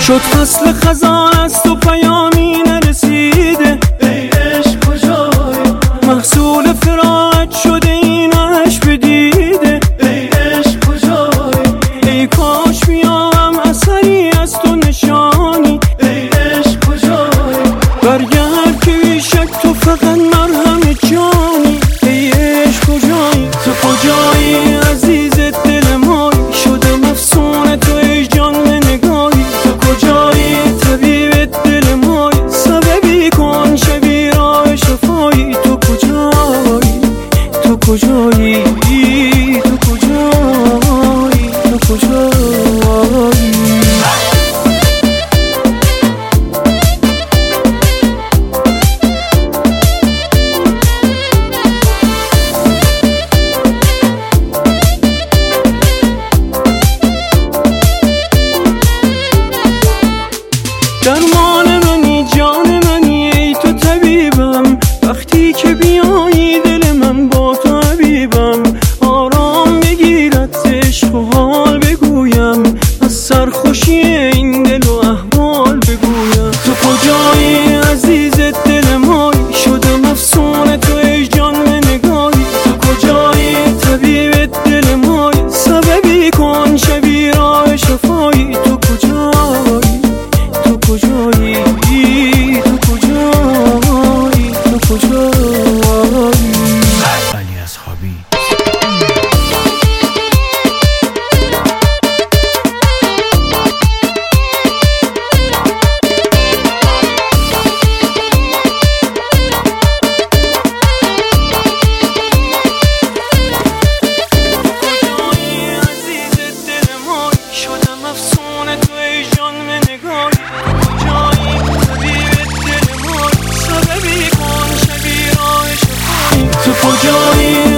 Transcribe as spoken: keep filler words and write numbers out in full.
شد فصل خزان از تو پیامی نرسیده، ای عشق کجایی؟ محصول فراقت شده این عشق بدیده، ای عشق کجایی؟ ای کاش بیام اثری از تو نشانی، ای عشق کجایی؟ برگرد که بیشک تو فقط مرهم جانی. ای عشق کجایی؟ تو کجایی عزیز دل مایی؟ شدم افسون تو ای جان نگاهی. تو کجایی طبیب دل مایی؟ سببی کن شبی راه شفایی. تو کجایی؟ تو کجایی؟ تو کجایی؟ تو کجایی؟ درمان منی جان منی ای تو طبیبم، وقتی که بیایی دل من با تو حبیبم. آرام بگیرد عشق و حال بگویم، از سرخوشی این دل و احوال بگویم. تو کجایی عزیز دل مایی؟ شدم افسون تو ای جان نگاهی. تو کجایی طبیب دل مایی؟ سببی کن شبی راه شفایی. تو کجایی؟ تو کجایی؟ تو کجایی؟ تو کجایی؟ علی اصحابی. شدم افسون تو ای جان نگاهی. کجایی طبیب دل مایی؟ سببی کن شبی راه شفایی. تو کجایی